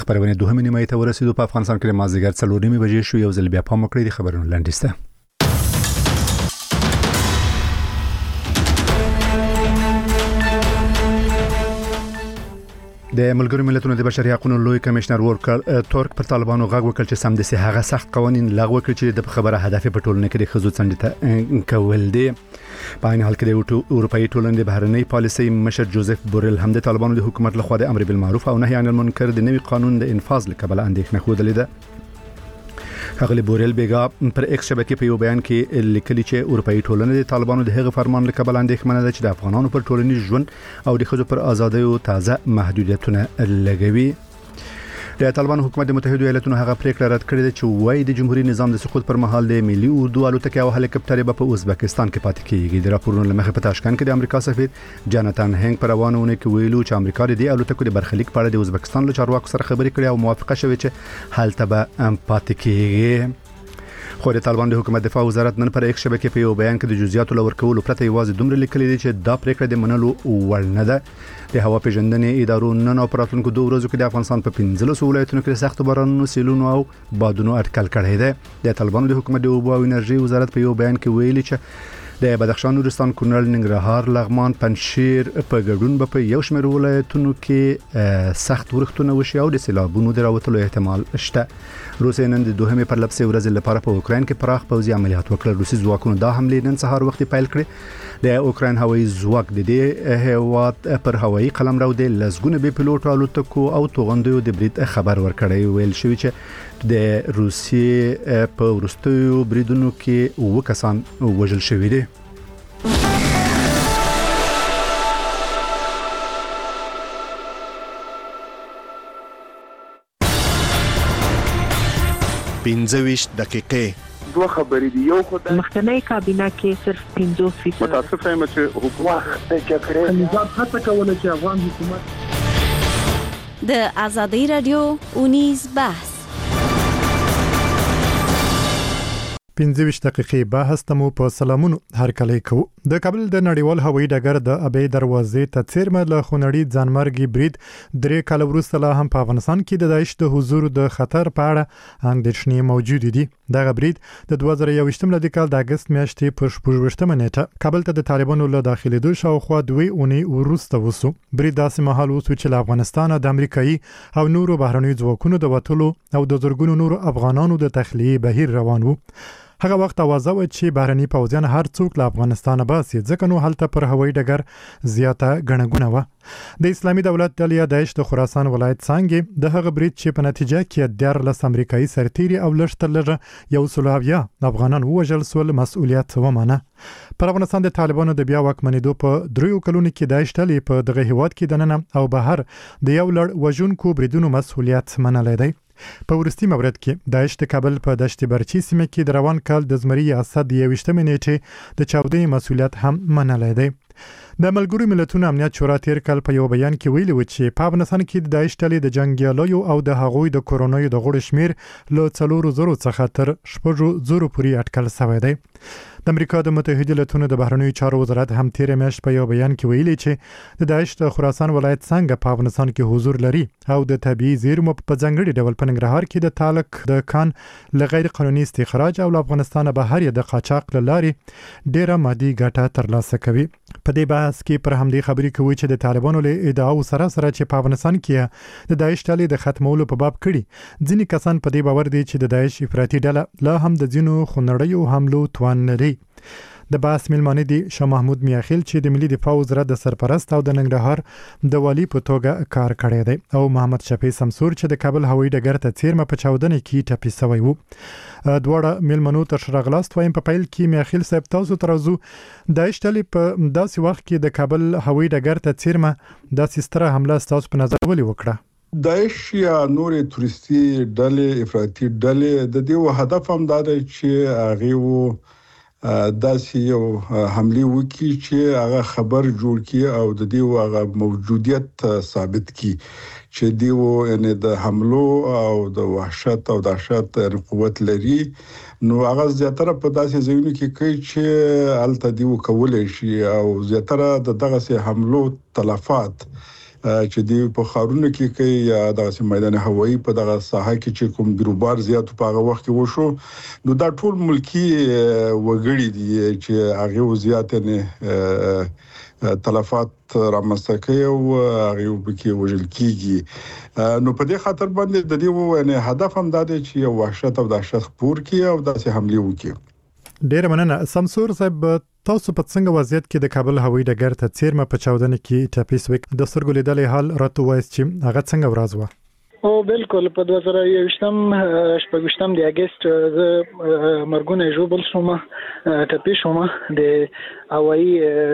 خبرونه دوهمه نیمه ته ورسېدو. په افغانستان کې مازدیګر 4:30 بجې شو. یو ځل بیا پام وکړئ د خبرونو لاندې سته. د ملګرو ملتونو د بشري حقوقو لوی کمشنر ورکر تورک پر طالبانو غږ وکړ چې سمدستي هغه سخت قوانين لغوه کړي چې د خبره هدف په ټولنه کې د خزو څنډه کول دي. په عین حال کې د اروپאי ټولنې د بهرنۍ پالیسۍ مشر جوزف بورل هم د طالبانو د حکومت لخوا د امر بالمعروف او نهي عن المنکر د نوي قانون د انفاذ لپاره اندېښنه خوده لیده. هغه بورل بیگا پر ایکس شبکې په یو بیان کې لیکلي چې اروپאי ټولنه د طالبانو د هغه فرمان لپاره اندېښمنه ده چې د افغانانو پر ټولنیز ژوند او د خزو پر ازادۍ او تازه محدودیتونه لګوي. د طالبانو حکومت د متحده ایالاتونو هغه پریکړه رد کړې ده چې وایي د جمهوریت نظام د سقوط پر مهال د ملي اردو الوتکې او هلیکاپټر په ازبکستان کې پاتې کیږي. د راپورونو لمخې په تاشکند کې د امریکا سفیر جاناتان هنګ پر روانونه کې ویلو چې امریکا د الوتکو د برخلیک په اړه د ازبکستان له چارواکو سره خبرې کړې او موافقه شوې چې حالت به پاتې کیږي. خو د طالبان د حکومت دفاع وزارت نن پر ایکس شبکې په یو بیان کې د جزئیاتو لور کولو پرته یوازې دومره لیکلي دي چې دا پریکړه د منلو وړ نه ده. د هوا پیژندنې ادارو نن او پراتونکو 2 ورځو کې د افغانستان په 15 ولایتونو کې سخت بارانونو، سیلونو او بادونو اټکل کړی دی. د طالبانو د حکومت د اوبو او انرژي وزارت په یو بیان کې ویلي چې د بدخشان، نورستان، کونړ، ننګرهار، لغمان، پنجشیر په ګډون په یو شمېر ولایتونو کې سخت ورښتونه وشي او د سیلابونو د راوتلو احتمال شته. روسیه نن د دوهمې پر لپسې ورځ لپاره په اوکراین کې پراخ پوځي عملیات وکړل. روسي ځواکونو دا حمله نن سهار وخت پیل کړې. د اوکراین هوایي ځواک د دې هیواد پر هوایي قلمرو د لزګونه به پیلوټ الوتکو او توغندیو د برید خبر ورکړی. ویل شوی چې د روسیې په ورستیو بریدونو کې 9 کسان وژل شوي دي. پنځويش دقیقې دوه خبرې دي. یو خدای مخکنی کابینه کې صرف 50% متاسف یم چې حکومت د جګړې نظام هڅه کوله چې افغان حکومت د ازادي رادیو اونیز بحث 15 دقیقې بحث تمو په سلامونو هر کله کو. د کابل د نړیوال هوایي ډګر د ابي دروازې ته څیرمه له خونړي ځانمرګي برید 3 کال وروسته لا هم په افغانستان کې د داعش د حضور د خطر په اړه اندېښنې موجود دي. دغه برید د 2021 د کال د اگست میاشتې په 28 نیټه کابل ته د طالبانو له داخليدو شاوخوا 2 اونۍ وروسته وسو. برید داسې مهال وسو چې له افغانستان د امریکایي او نورو بهرنیو ځواکونو د وټلو او د زورګونو نورو افغانانو د تخلیه بهیر روان وو. هغه وخت اوازه و چې بهرني پوځیان هر څوک له افغانستان باسي، ځکه نو هلته پر هوایي ډګر زیاته غنغونه و. د اسلامي دولت ډلې داعش د خراسان ولایت څنګه د هغه برید چې په نتیجه کې 14 امریکایي سرتیري او لږ یو سلویا افغانان وژل سول مسؤلیت ومنه. پر افغانستان د طالبانو د بیا واکمنېدو په 3 کلونو کې داعش ډلې په دغه هیواد کې دننه او بهر د یو لړ وژونکو بریدونو مسؤلیت منلای دی. په ورستي مورد کې داعش د کابل په دشت برچی سیمه کې د روان کال د زمري اسد 21 نیټه د چاودنې مسؤلیت هم منلای دی. د ملګرو ملتونو امنیت شورا تیر کال په یو بیان کې ویلي و چې په افغانستان کې د داعش ډلې د جنگیالیو او د هغوی د کورونایي د غړو شمیر له 400 څخه تر 600 پورې اټکل شوی دی. د امریکا د متحده ایالاتونو د بهرنیو چارو وزارت هم تیر میاشت په یو بیان کې ویلي چې د داعش د خراسان ولایت څنګه په افغانستان کې حضور لري او د طبيعي زیرمو په ځنګړي ډول په ننګرهار کې د تالک د کان لغیر قانوني استخراج او افغانستان بهر د قاچاق لاري ډیره مادي ګټه ترلاسه کوي. په دې بحث کې پر همدې خبرې کوي چې د طالبانو له ادعاو سره چې په افغانستان کې د داعش ډلې د ختمولو په باب کړي. ځینې کسان په دې باور دي چې د داعش افراطي ډله لا هم د ځینو خونړیو حملو توان لري. د باس ملمانه دي شاه محمود میاخیل چې د ملي دفاع وزارت د سرپرست او د ننګرهار د والی په توګه کار کړی دی او محمد شفیع سمسور چې د کابل هوایي ډګر ته څیرمه په چاودنه کې ټپي شوی وو. دواړه ملمنو تر شرغلاست وایم په پیل کې میاخیل صاحب تاسو ترازو داعش ډلې په داسې وخت کې د کابل هوایي ډګر ته څیرمه داسې ستره حمله تاسو په نظر ولې وکړه؟ داعش یا نورې تورستي ډلې افراطي ډلې د دې هدف هم دا دی چې هغه داسې یو حمله وکړي چې هغه خبر جوړ کړي او د دې هغه موجودیت ثابت کړي چې دیو یعنی د حملو او د وحشت او دهشت قوت لري. نو هغه زیاتره په داسې ځایونو کې کوي چې الته دیو کولای شي او زیاتره د دغه سه حملو تلفات چې دی په خارونو کې کوي یا د میدان هوایی په دغه ساحه کې چې کوم بیروبار زیات په هغه وخت کې وشو نو دا ټول ملکی وګړي دي چې هغه زیات نه تلفات رامنځته کوي او هغه وبکي وجل کیږي نو په دې خاطر باندې د دې نه هدف هم دا دی چې یو وحشت او دهشت خپور کړي او داسې حمله وکړي ډیر مننه سمسور صاحب تاسو په څنګه وضعیت کې د کابل هوایي ډګر ته څیرمه په چاودنه کې ټاپیس وک د سترګو لیدلې حال راته وایي چې هغه څنګه ورځ و او بالکل په 2021 د اگست ز مرګونه جوبل شوم ټاپی شوم د هوایي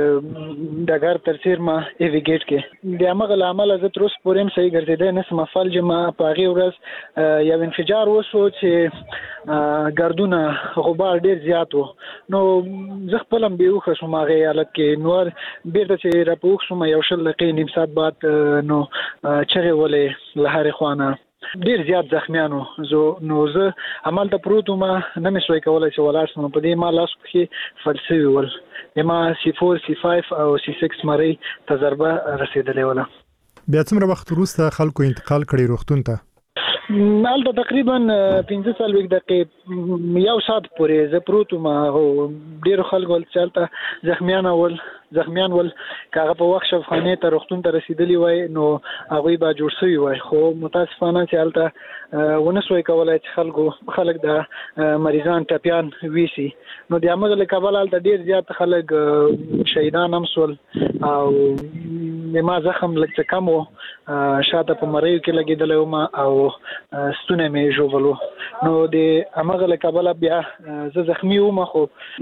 ډګر تر څیرمه ایویګیټ کې د عمل عمل ز تر اوسه پورې صحیح ګرځیدل نه سم فلج ما په هغه ورځ یو انفجار وشو چې ګردونه غبار ډیر زیات وو نو زه خپل هم به وخه شوم هغه حالت کې نور بیرته چې راپوښ شوم یو شل دقیقې نیم ساعت بعد نو چغه ولې لهر خوانه ډیر زیات زخمیانو نو زه عمل ته پروتو ما نه مې شوي کولای چې ولاړ شم په دې ما لاس کې فلسفي ول ما C4 C5 او C6 مری تجربه رسیدلې ولا بیا څومره وخت وروسته خلکو انتقال کړي روغتون ته نالته تقریبا 15 دقیقې یو ساعت پورې زه پروتو ما ډیر خلکو چلته زخمیان ول کاغه په وخت شفخانه ته روغتون ته رسیدلی وای نو هغه به جوړ شوی وای خو متاسفانه چې الته ونسوي کولای چې خلک د مریضان ټپيان ویسي نو د امغه له کابل الته ډیر زیات خلک شهیدان هم سول او ما زخم لکه کم وو شاته په مریو کې لګیدل ما او ستونه مې جوړولو نو د امغه له کابل بیا زه زخمی وم خو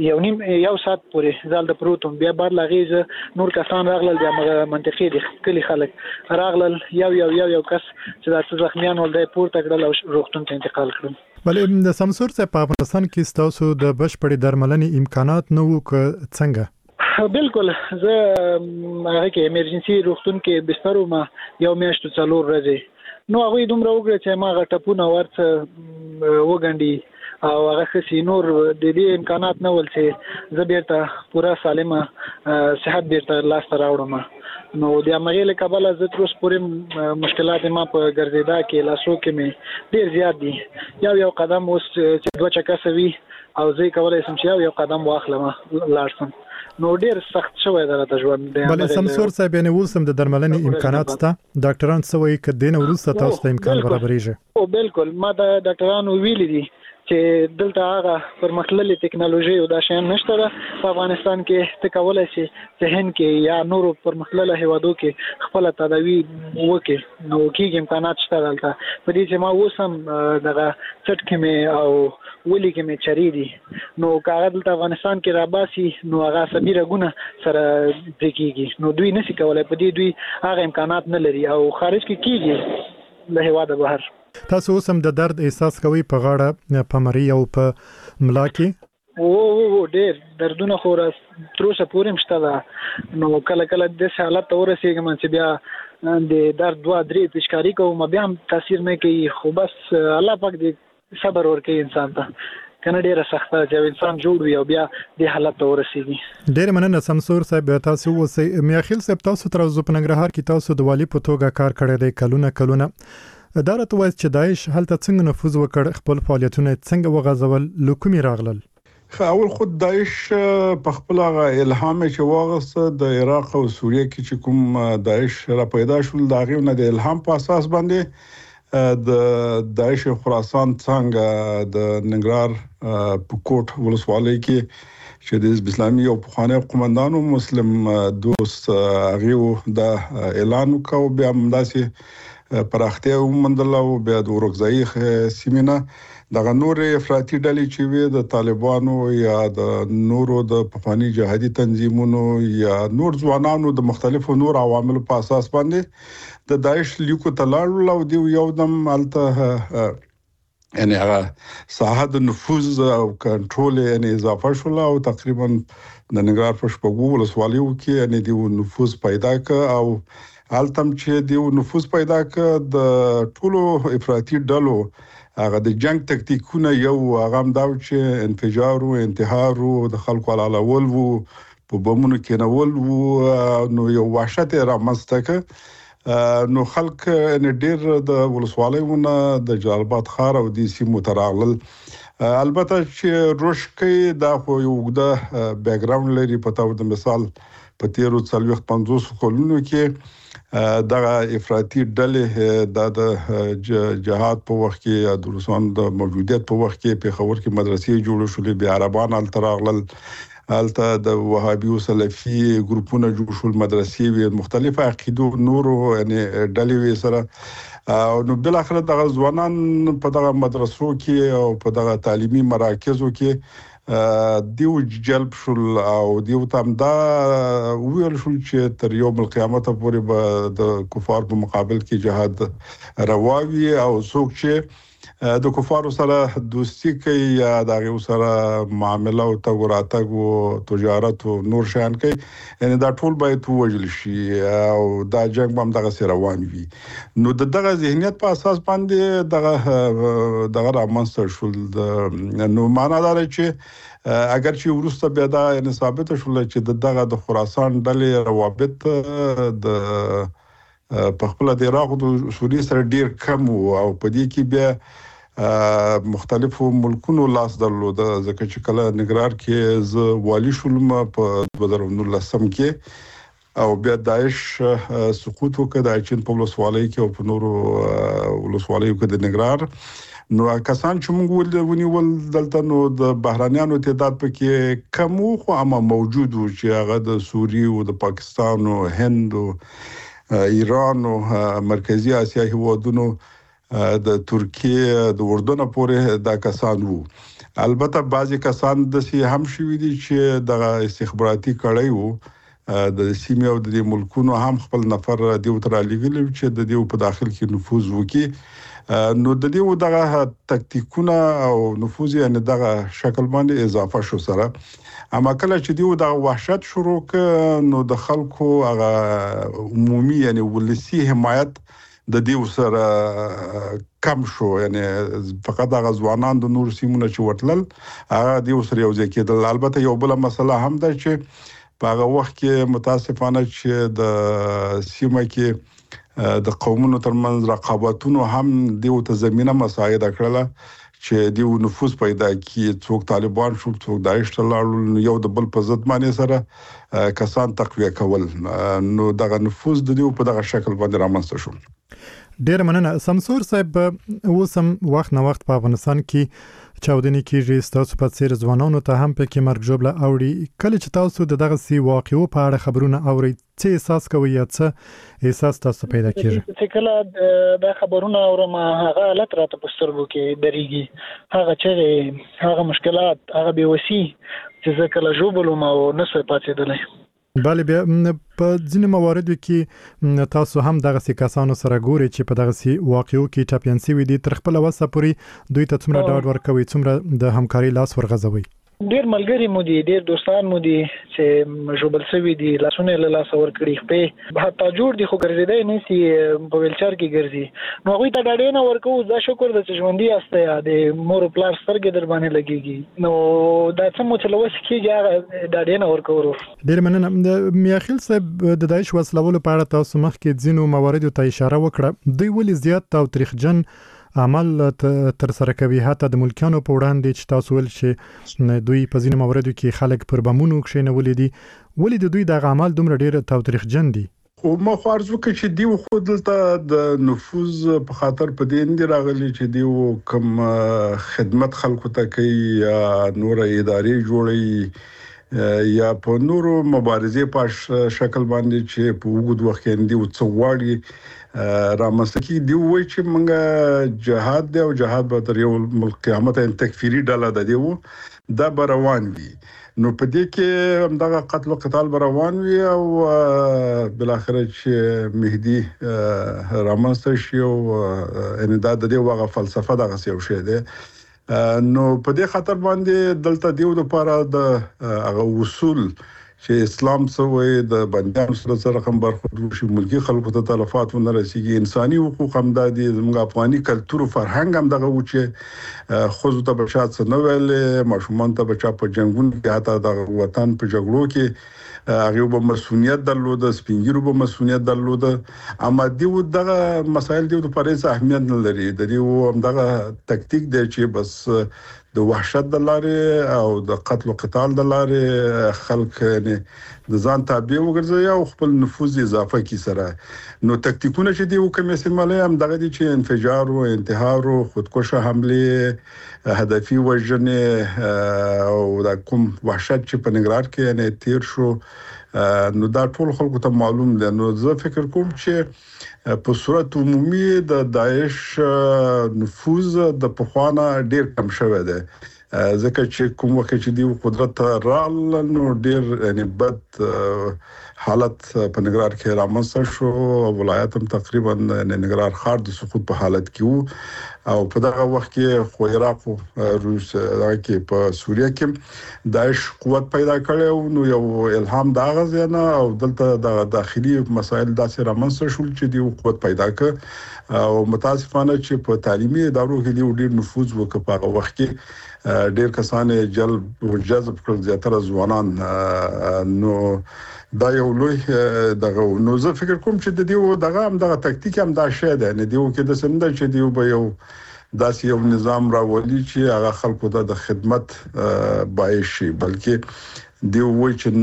یو ساعت پورې زال د پروتوم بیا بار لغیزه نور کسان راغلل د منطقې د کلی خلک راغلل یو کس چې د زخمیان ولدي پورته کړل او روغتون ته انتقال کړل بلې د سمسور څخه په افغانستان کې تاسو د بشپړې درملنې امکانات نه وو څنګه بالکل زه هغه کې ایمرجنسي روغتون کې بستر ما یو میاشت څلور ورځې نو هغه دومره وګړي چې ما غټپونه ورته وګنډي او هغه خسي نور د دې امکانات نه ول چې زه بیرته پورا سالمه صحت بیرته لاس ته راوړم نو د امغه کابل از تر اوسه پورې مشکلات ما په ګرځیدا کې لاسو کې مې ډیر زیات دي یو قدم اوس چې دوه چکه سوي او زه کولای شم چې یو قدم واخلم لاړم نو ډیر سخت شوی درته ژوند دی بل سمسور صاحب یې وسم د درملنې امکانات سته ډاکټران سوي ک دینه ورسته تاسو ته امکان برابرېږي او بالکل ما د ډاکټرانو ویلي دي چې دلته هغه پرمختللې ټکنالوژي او دا شیان نشته په افغانستان کې ته کولای شي چې هند کې یا نورو پرمختللو هیوادو کې خپل تداوی وکړي نو کېږي امکانات شته دلته په دې چې ما وسم دغه چټ کې مې او ولي کې مې چری دي نو کاغذ دلته افغانستان کې راباسي نو هغه سبيره ګونه سره پریکيږي نو دوی نشي کولای په دې دوی هغه امکانات نه لري او خارج کې کېږي له هیواده بهر تاسو اوسم د درد احساس کوي په غاړه په مری او په ملا کې او ډېر دردونه خو را تر اوسه پورې مشته نو کله د حالت ورسېږم چې بیا د درد 2-3 پېشکاری کوم بیا هم تاثیر نه کوي خو بس الله پاک دې صبر ورکړي انسان ته کنه ډیره سخته چې انسان جوړ وي او بیا د حالت ورسېږي ډېر مننه سمسور صاحب تاسو اوسئ میاخیل صاحب تاسو تر اوسه په ننګرهار کې تاسو د والی په توګه کار کړی دی کلونه دا راته وایي چې داعش هلته څنګه نفوذ وکړ خپل فعالیتونه څنګه وغځول لکومي راغلل اول خود داعش په خپل الهام چې واغسته د عراق او سوریه کې چې کوم داعش را پیدا شول دا غوونه د الهام په اساس باندې د داعش خراسان څنګه د ننګرهار پکوټ ولسوالۍ کې چې د اسلامي او پخوانی قومندانو مسلم دوست غيو دا اعلان وکاو بیا مداسي پراختیا ومندل او بیا د ورغځای سیمینه د نور افراطي ډلې چې وي د طالبانو یا د نورو د پخوانی جهادي تنظیمونو یا نور ځوانانو د مختلفو نور عواملو په اساس باندې د داعش لیکو تلاړ او دی یو دم الته یعنی هغه ساحه د نفوذ او کنټرول یعنی اضافه شول او تقریبا د ننګرهار په شپږو ولسوالیو کې یعنی د نفوذ پیدا ک او حالتم چې د نفوذ پیدا ک د ټولو افراطي ډلو هغه د جنگ تکتیکونه یو هغه هم دا چې انفجار او انتحار او د خلکو علالول وو په بمونو کې نول وو نو یو وحشت را مستکه نو خلک ان ډیر د ولسوالیونه د جلال آباد ښار او د سیمو تراغلل البته چې روشکې دا خو یو د بیک ګراوند لري په تاسو د مثال په 1350 کلونو کې دا افراطي ډلې د جهاد په وخت کې د روسانو د موجودیت په وخت کې په خبر کې مدرسې جوړ شولې بیا عربان التراغلل الته د وهابي او سلفي ګروپونه جوړ شول مدرسې وی مختلفه عقیدو نور یعنی ډلې وی سره نو بل اخر د ځوانان په دغه مدرسو کې او په دغه تعلیمي مراکزو کې دیو جلب شول او دیو تام دا ویل شول چې تر یوم القیامت پورې به د کفار په مقابل کې جهاد رواوي او څوک چې د کفارو سره دوستی کوي یا دغه سره معاملې او تګوراتګ او تجارت او نور شان کوي یعنی دا ټول باید وجل شي او دا جنگ هم دغه سره روان وي نو دغه ذهنیت په اساس باندې دغه رامنځته شول نو معنا دا چې اگر چې ورسته بیا دا یعنی ثابت شول چې دغه د خراسان ډلې روابط د په خپل د عراق او سوریه سره ډیر کم او په دې کې بیا مختلفو ملکونو لاس درلود ځکه چې کله نګرار کې ز والی شولم په 2019 کې او بیا داعش سقوط وکړ د چین په ولسوالۍ کې او په نورو ولسوالیو کې د نګرار نو کسان چې موږ ونیول دلته نو د بهرانيانو تعداد پکې کم خو اما موجود و چې هغه د سوریه او د پاکستان او هند او ایران او مرکزی اسیا هیوادونو د ترکیه د اردن پورې دا کسان وو البته بعضی کسان د سي هم شوي دي چې د استخباراتي کړای وو د سیمه او د ملکونو هم خپل نفر دی تر لګل چې د دې په داخل کې نفوذ وکړي نو د دې دغه تکتیکونه او نفوذ یعنی دغه شکل باندې اضافه شو سره اما کله چې دیو د وحشت شروع ک نو د خلکو هغه عمومي یعنی ولسی حمایت د دې سره کم شو یعنی فقط هغه ځوانان د نور سیمونه چې وټلل هغه دې سره یو ځکه کېدل البته یو بل مسله هم ده چې په هغه وخت کې متاسفانه چې د سیمه کې د قومونو ترمنځ رقابتونو هم دیو ته زمينه مساعده کړله چې دیو نفوذ پیدا کی څوک طالبان شو څوک داعش ته لاړل یو د بل په ضد باندې سره کسان تقویه کول نو دغه نفوذ د دیو په دغه شکل باندې رامنځته شو ډیر مننه سمسور صاحب اوسم وخت نه وخت په افغانستان کې چاودنې کیږي تاسو په څیر ځوانانو ته هم په کې مرګ جوړه اوړي کله چې تاسو دغه سی واقعو په اړه خبرونه اوري څه احساس کوي یا څه احساس تاسو پیدا کیږي چې کله دا خبرونه اورم هغه حالت راته په سترګو کې دريږي هغه چې هغه مشکلات هغه بيوسي چې زه کله جوړولم او نسوي پاتېدلې بله بیا په ځینې مواردو کې تاسو هم دغه کسانو سره ګوري چې په دغه سی واقعو کې چاپیانسي وي دي تر خپل وسه پورې دوی ته څومره ډاډ ورکوي څومره د همکاري لاس ورغځوي ډیر ملګری مو دي ډیر دوستان مو دي چې جوبل سوي دي لاسونه له لاس ور کړی په حتی جوړ دي خو ګرځیدای نه سي په ویلچر کې ګرځي نو هغه ته ډاډه نه ورکو دا شکر د ژوندۍ استه د مور پلار سترګې در باندې لګيږي نو دا څه مو چلوس کیږي ډاډه نه ورکو ډیر مننه میاخیل صاحب د داعش وسلول په اړه تاسو مخکې ځینو مواردو ته اشاره وکړه دوی ولې زیات او تاریخجن عمل تر سره کوي حتی د ملکانو په وړاندې چې تاسو ول چې دوی په ځینو مواردو کې خلک پر بمونو کښینولې دي ولې دوی د عمل دومره ډیر تاریخجن دي خو ما خو ارزو کې چې دیو خود دلته د نفوذ په خاطر په دې اندي راغلي چې دیو کوم خدمت خلکو ته کوي یا نور ادارې جوړي یا په نورو مبارزې په شکل باندې چې په وګړو وخت کې دیو څوړي رامسکی دی وای چې منګه جهاد دی او جهاد به تر یو ملک قیامت ان تکفیری ډاله د دیو د بروان وی نو په دې کې همدغه قتل او قتال بروان وی او بل اخر چې مهدی رامسته شي او ان د دې وغه فلسفه دغه یو شی دی نو په دې خاطر باندې دلته دیو د لپاره د هغه اصول چې اسلام سوی د بندیانو سره هم برخورد وشي، ملکی خلکو ته تلفات ونه رسیږي، انساني حقوق هم د زموږ افغاني کلتور او فرهنګ هم دغه و چې خو ته بچات څه نه ویل، ماشومان ته بچا په جنگونو کې حتی د وطن په جګړو کې هغه به مسؤلیت درلود، سپینګیرو به مسؤلیت درلود، اما دیو دغه مسایل دیو د پرېز اهمیت نه لري، د دیو هم دغه تکتیک دی چې بس د وحشت د لارې او د قتل او قتال د لارې خلک نه د ځان تابع وګرځي او خپل نفوذ اضافه کی سره. نو تکتیکونه چې دی وکمې استعمالي هم دغه دي چې انفجار او انتحار او خودکشه حمله هدفي وژنې او د کوم وحشت چې په نګران کې نه تیر شو، نو دا ټول خلکو ته معلوم دي. نو زه فکر کوم چې په صورت عمومي د داعش نفوذ د پخوانه ډیر کم شوی دی، ځکه چې کوم وخت چې دی قدرت رال نو ډیر یعنی بد حالت په نګران کې رامنځته شو، ولایت هم تقریبا نګران ښار د سقوط په حالت کې وو او په دغه وخت کې خو عراق او روس کې په سوریه کې داعش قوت پیدا کړو، نو یو الهام دا غزنه او دلته د داخلي مسایل داسې رامنځته شول چې دی قوت پیدا کړ او متاسفانه چې په تعلیمي ادارو کې ډیر نفوذ وکړ. په هغه وخت کې ډیر کسان جلب او جذب کړل، زیاتره ځوانان. نو دا یو لوی دغه نو زه فکر کوم چې د دیو دغه هم دغه تکتیک هم دا شی دی، نه دیو کې د سند چې دیو به یو داسې یو نظام راولي چې هغه خلکو ته د خدمت باعث شي، بلکې دیو وایي چې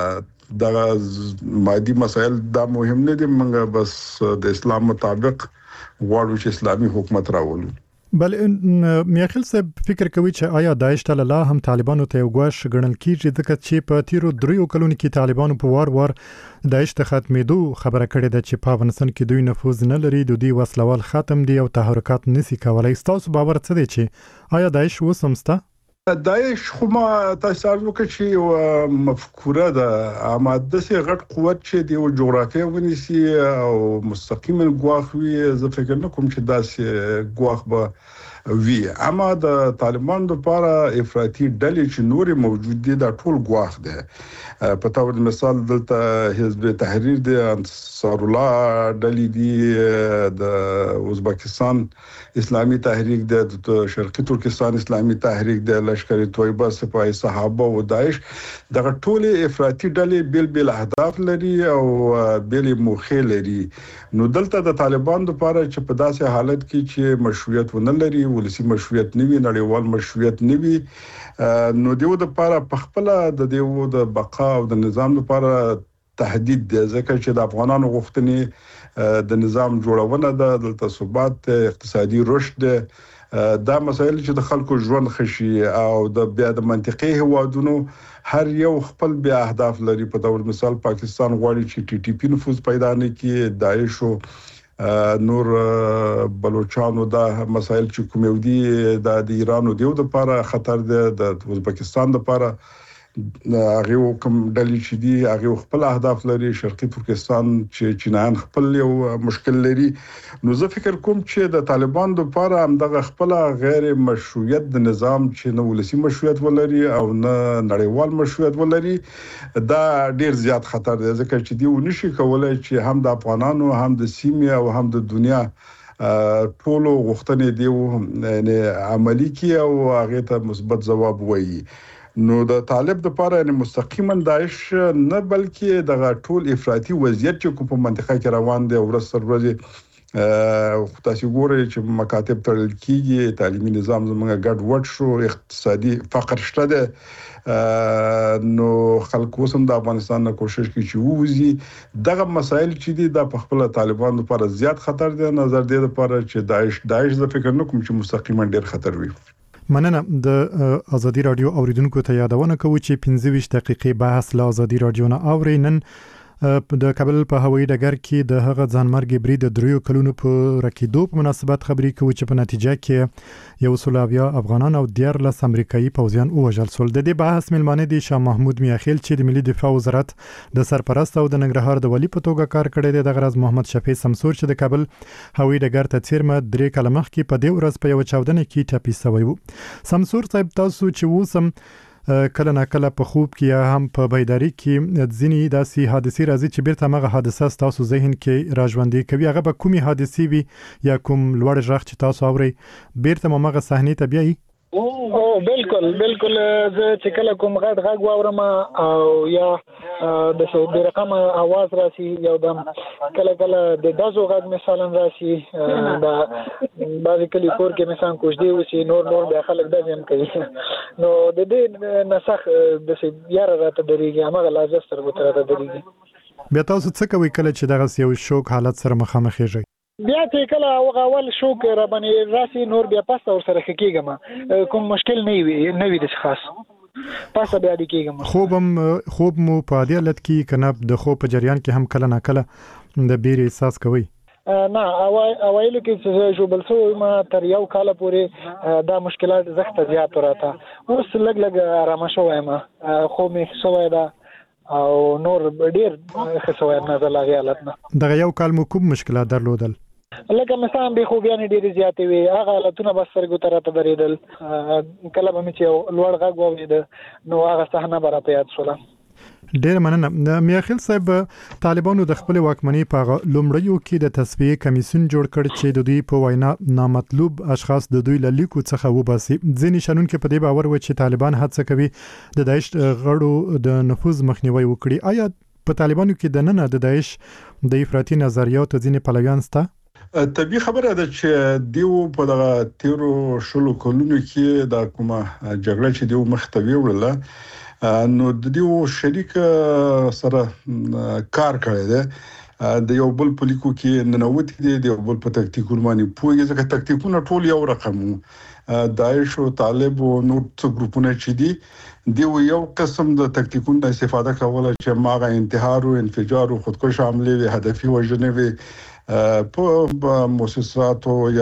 نه دغه مادي مسایل دا مهم نه دي، موږ بس د اسلام مطابق غواړو چې اسلامي حکومت راولو. بل میاخیل صاحب فکر کوي چې آیا داعش ته لا هم طالبانو ته یو غواش ګڼل کیږي، ځکه چې په تیرو 3 کلونو کې طالبانو په وار داعش ته ختمېدو خبره کړې ده چې په افغانستان کې دوی نفوذ نه لري، دوی وسلوال ختم دي او تحرکات نشي کولای. تاسو باور څه دی چې آیا داعش وسمسته؟ داعش خو ما تاسو وکړ چې یو مفکوره ده، اما د سي غټ قوت چې دی جغرافیه ونیسي او مستقیما ګواخ وي، زه فکر نه کوم چې داسې ګواخ به وی. اما د طالبان لپاره افراطي ډلې چې نور موجود دي دا ټول ګواخ دي. په تور مثال دلته حزب تحریر دی، انصار الله ډلې دي، د ازبکستان اسلامي تحریک دی، د شرقي ترکستان اسلامي تحریک دی، لشکر طیبه، سپاه صحابه او داعش. دغه ټول افراطي ډلې بل اهداف لري او بل موخې لري. نو دلته د طالبان لپاره چې په داسې حالت کې چې مشروعیت ونه لري، ولسی مشروعیت نه وي، نړیوال مشروعیت نه وي، نو دیو د لپاره په خپل د دیو د بقا او د نظام لپاره تهدید دی، ځکه چې د افغانانو غوښتنې د نظام جوړونه ده، د ثبات اقتصادي رشد دا مسایل چې د خلکو ژوند خشي او د بیا د منطقي هوادونو هر یو خپل بیا اهداف لري. په تور مثال پاکستان غواړي چې ټي ټي پی نفوذ پیدا نه کړي، داعش او نور بلوچستان دا مسایل چې کوم دي د ایران او دیو د لپاره خطر دی، د ازبکستان لپاره هغه کوم ډلې چې دي هغه خپل اهداف لري، شرقي ترکستان چې چینایان خپل یو مشکل لري. نو زه فکر کوم چې د طالبان لپاره هم دغه خپل غیر مشروعیت د نظام چې نه ولسی مشروعیت ولري او نه نړیوال مشروعیت ولري دا ډیر زیات خطر دی، ځکه چې دی ونشي کولای چې هم د افغانانو هم د سیمې او هم د دنیا ټولو غوښتنې دی عملی کی او هغه ته مثبت جواب وایي. نو د طالب د لپاره یعنی مستقیما داعش نه بلکې د ټول افراطي وضعیت چې په منطقه کې روان دی ورځ تاسو ګورئ چې مکاتب تړل کیږي، تعلیمي نظام زموږ ګډ وډ شو، اقتصادي فقر شته ده، نو خلک اوسم د افغانستان نه کوشش کوي چې ووزي. دغه مسایل چې دي د خپل طالبان لپاره زیات خطر دي، نظر دی لپاره چې داعش د فکر نه کوم چې مستقیما ډیر خطر وي. مننه. د ازادي رادیو اوریدونکو ته یادونه کوي چې 25 دقیقې بحث له ازادي رادیو نه اورینن. د کابل په هوایي ډګر کې د هغه ځانمرګي برید د 3 کلونو په رکیدو په مناسبت خبري کوي چې په نتیجه کې یو سلاویا افغانان او 14 امریکایي پوځیان وژل شول. د دې بحث ملمانه دي شاه محمود میاخیل چې د ملي دفاع وزارت د سرپرست او د ننګرهار د ولی په توګه کار کړی دی، د غرض محمد شفیع سمسور چې د کابل هوایي ډګر ته څیرمه 3 کاله مخکې په دې ورځ په یو چاودنه کې ټپي شوی و. سمسور صاحب تاسو چې وسم کله نه کله په خوب کې یا هم په بیداری کې ځینې داسې حادثې راځي چې بیرته هغه حادثه تاسو ذهن کې راژوندې کوي. هغه به کومې حادثې وي یا کوم لوړ غږ چې تاسو اورئ بیرته هغه صحنې ته بیایي؟ بالکل زه چې کله کوم غږ واورم او یا د رقم आवाज راشي یو دم کله د دازو غږ مثلا راشي دا بعضی کلی کور کې مثلا کوژدي وشي نور به خلک د ځم کوي نو د دې نسخ د یاره راته درېږي هغه لازم سره وتره درېږي. بیا تاسو څه کوئ کله چې دغه یو شوک حالت سره مخامخ کیږئ؟ بیا چې کله هغه اول شوک را باندې راسي نور بیا پاسه ور سره کېږم کوم مشکل نه وي د خاص پاسه بیا د کېږم. خوب مو په عادي حالت کې کنه د خوب په جریان کې هم کله نه کله د بیر احساس کوي؟ نه اوایلو کې چې جوبل سو ما تر یو کال پورې دا مشکلات زخت زیات راته اوس لګ آرام شوم خو مې سوې دا او نور ډیر خسوایت نه زلاغي حالت نه. دغه یو کال مو کوم مشکلات درلودل؟ لکه مثلا به خوبیان ډیر زیاتې وي هغه حالتونه بس سرګو تر ته درېدل کله به مې چې لوړ غږ واورېد نو هغه صحنه براته یاد شوله. ډیر مننه. میاخیل صاحب طالبانو د خپل واکمنۍ په لومړیو کې د تصفیه کمیسیون جوړ کړ چې د دوی په وینا نامطلوب اشخاص د دوی له لیکو څخه وباسي. ځینې شنونکو په دې باور و چې طالبان هڅه کوي د داعش غړو د نفوذ مخنیوي وکړي. آیا په طالبانو کې د نن د داعش د افراطي نظریاتو ځینې پلویان شته؟ طبيعي خبره ده چې دیو په دغه تیرو شلو کلونو کې د کومه جګړه چې دیو مختوي وړله نو د دیو شریک سره کار کړی دی د یو بل پولیکو کې ننوت دي د یو بل په تکتیکونو باندې پوهیږي ځکه تکتیکونه ټول یو رقم داعش او طالب او نور څو ګروپونه چې دي دیو یو قسم د تکتیکونو استفاده کوله چې ماغه انتحار او انفجار او خودکش حمله وی هدفي وژنه وی په مؤسساتو یا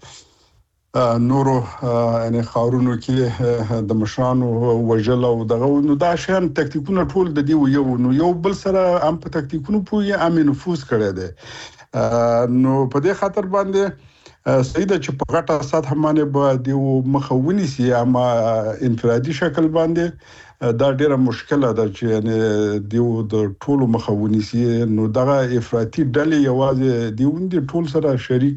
په نورو یعنی خارونو کې د مشرانو وجل او دغه نو دا شان تکتیکونه ټول د دی یو بل سره هم په تکتیکونو پوي ام نفوذ کړی دی نو په دې خاطر باندې سیده چې په غټه سطح باندې به دی مخاوني سي اما انفرادي شکل باندې دا ډیره مشکله ده چې یعنی دیو د ټولو مخاوني سي نو دغه افراطي ډلې یوازې دیوندي ټول سره شریک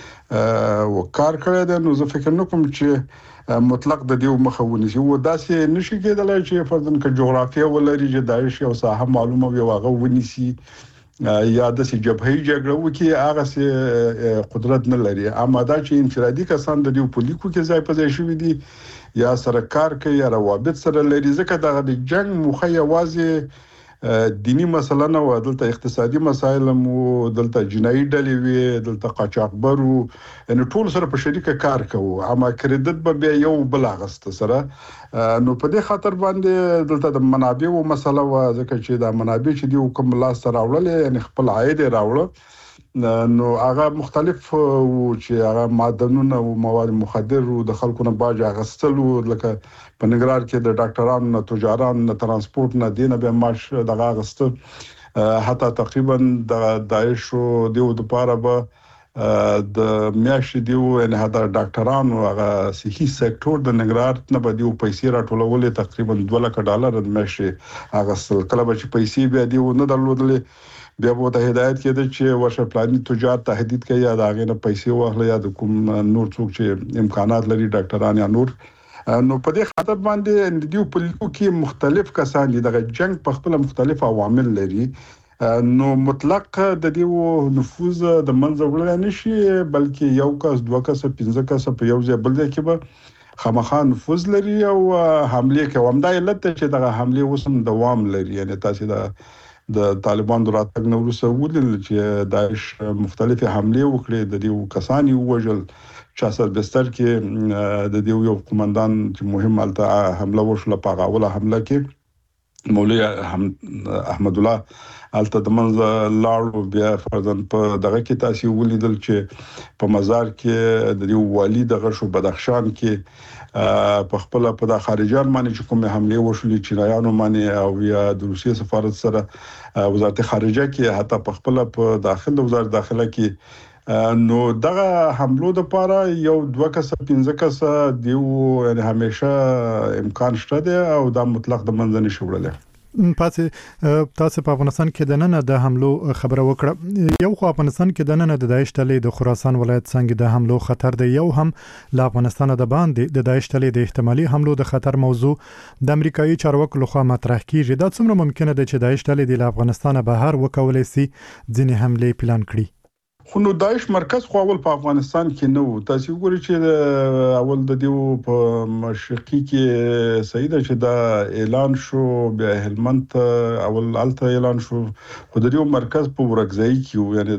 وکړ کړی دی. نو زه فکر نکوم چې مطلق د دیو مخاوني سي و داسې نشي کېدلای چې فرضاً ک جغرافیه ولري چې داعش یو ساحه معلومه وي واغه ونی سي یا د سي جبهي جګړه وکي هغه سي قدرت نه لري اما دا چې انفرادي کسان د دیو پولیکو کې ځای په ځای شوی دي یا سره کار کوي یا روابط سره لري ځکه د جنگ مخه یوازې دینی مسله نه و دلته اقتصادي مسایل مو دلته جنایي ډلې وي دلته قاچاقبر ان ټول سره په شریکه کار کوي اما کریډټ به یو بل اغست سره نو په دې خاطر باندې دلته د منابع او مسله و ځکه چې د منابع چې دی کوم لاس سره راوړل یعنی خپل عاید راوړل نو هغه مختلف چې هغه معدنونه او مواد مخدر او د خلکو نه باج اغستل لکه په نګرار کې د ډاکټرانو نه تجارانو نه ترانسپورت نه دینه به معاش دغه اغستل حتی تقریبا د داعش او دیو د پاره به د میاشتې دیو نه حتی ډاکټرانو هغه صحي سکتور د نګرار نه به دیو پیسې راټولولې تقریبا $2 د میاشتې اغستل کله به چې پیسې بیا دیو نه درلودلې بیا به ته هدایت کړي چې ورشه پلاني تجار تهدید کوي یا دا غینه پیسې واخلي یا د کوم نور څوک چې امکانات لري ډاکټران یا نور نو په دې خاطر باندې دیو پولیکو کې مختلف کسان دي د جنگ په خپل مختلف عوامل لري نو مطلق د دیو نفوذ د منځ وړل نشي بلکې یو کس دوه کس 15 کس په یو ځای بل ځای کې به خامخا نفوذ لري او حمله کوي همدا علت چې د حمله وسم دوام لري یعنی تاسو د طالبان دراتګ نو وروسته ولل چې داعش مختلفه حمله وکړي د دیو کسانی وژل چاسر بستر کې د دیو یو قومندان چې مهم الته حمله وشله په اوله حمله کې مولوی احمد الله الته د منځ لاړو بیا فرضاً په دغه کې تاسو ولیدل چې په مزار کې د دیو والی دغه شو بدخشان کې په خپل په د خارجيان باندې چې کومه حمله وشولې چینایانو باندې او یا د روسیې سفارت سره وزارت خارجه کې حتی په خپل په داخله وزارت داخله کې نو دغه حملو د لپاره یو 2 کسه 15 کسه دیو یعنی همیشه امکان شته دی او دا مطلق د منځ نه شوړل. تاسو په افغانستان کې د نن د حملو خبره وکړه. یو خو افغانستان کې د نن د داعش ډلې د خراسان ولایت څنګه د حملو خطر دی، یو هم له افغانستان د باندې د داعش ډلې د احتمالي حملو د خطر موضوع د امریکایي چارواکو لخوا مطرح کیږي. دا څومره ممکنه ده چې داعش ډلې د افغانستان بهر وکولای شي ځینې حمله پلان کړي؟ خو نو داعش مرکز خو اول په افغانستان کې نه وو. تاسو وګورئ چې اول د دیو په مشرقي کې سیده چې دا اعلان شو، بیا هلمند اول الته اعلان شو، خو د دیو مرکز په ورکزای کې یعنی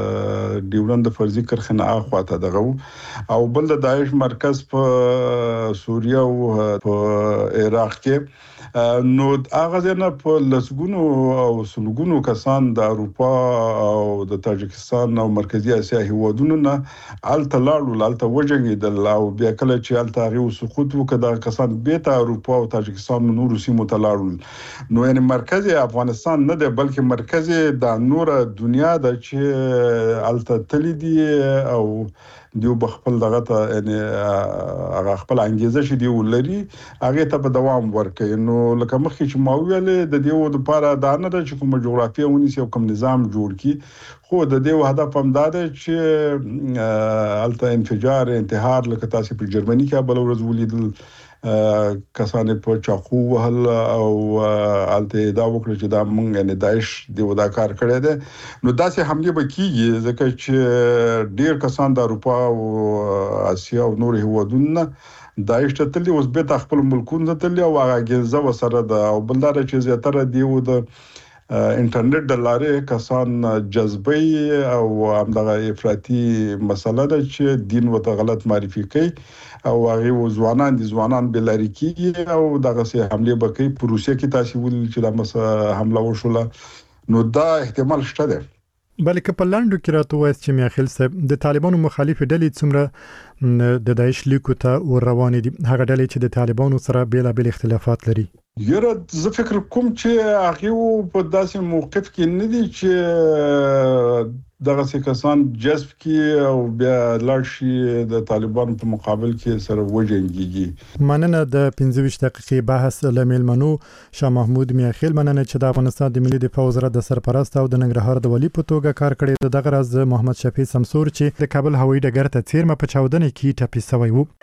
د ډیورند فرضي کرخنه اخواته دغه او بل د داعش مرکز په سوریه او په عراق کې. نو هغه نه په لسګونو او سلګونو کسان د اروپا او د تاجکستان او مرکزی اسیا هیوادونو نه الته لاړو، الته وجنګیدل او بیا کله چې الته غو سقوط وکړه کسان بیت اروپا او تاجکستان نور سیمو ته لاړل. نو یعنی مرکزی افغانستان نه دی بلکې مرکزی د نور دنیا د چې الته تل دی او دیو بخپل دغه ته یعنی هغه خپل انګیزه چې دی ولري هغه ته په دوام ورکړي. نو لکه مخکې چې ما ویل د دیو د لپاره دا نه چې کوم جغرافیه ونیسي او کوم نظام جوړ کی، خو د دیو هدف هم دا دی چې الته انفجار انتحار لکه تاسو په جرمني کې بل ورځ ولیدل کسان په چاقو وهل او الته دا وکړي چې دا مونږ یعنی داعش دیو دا کار کړی دی. نو داسې حمله به کیږي ځکه چې ډیر کسان د اروپا او اسیا او نور هیوادونو داعش ته تللی اوس به خپل ملکونه تللی او هغه ګنزه وسره ده او بلدار چې زیاتره دیو د انټرنیټ د لارې کسان جذبي او همدغه افراطي مسله ده چې دین وته غلط معرفي کوي او هغه ځوانان بلاري کیږي او دغه سه حمله وکړي. په روسیه کې تاسو ول چې د مسله حمله وشوله، نو دا احتمال شته ده. بلکې په لاندو کې راته وایي چې میاخیل صاحب د طالبانو مخالف ډلې څومره د داعش لیکو ته ور روان دي، هغه ډلې چې د طالبانو سره بیلابل اختلافات لري. یره زه فکر کوم چې هغه په داسې موقف کې نه دي چې دغه څه کسان جذب کی او بیا لړشي د طالبانو په مقابل کې سره وجنګيږي. مننه د 15 دقیقې بحث لمیل منو شاه محمود میاخیل. مننه چې د افغانستان د ملي دفاع وزارت د سرپرست او د ننګرهار د ولی په توګه کار کړی. دغه راز محمد شفیع سمسور چې د کابل هوایي ډګر ته څیرمه په چاودنه کې ټپي شوی وو.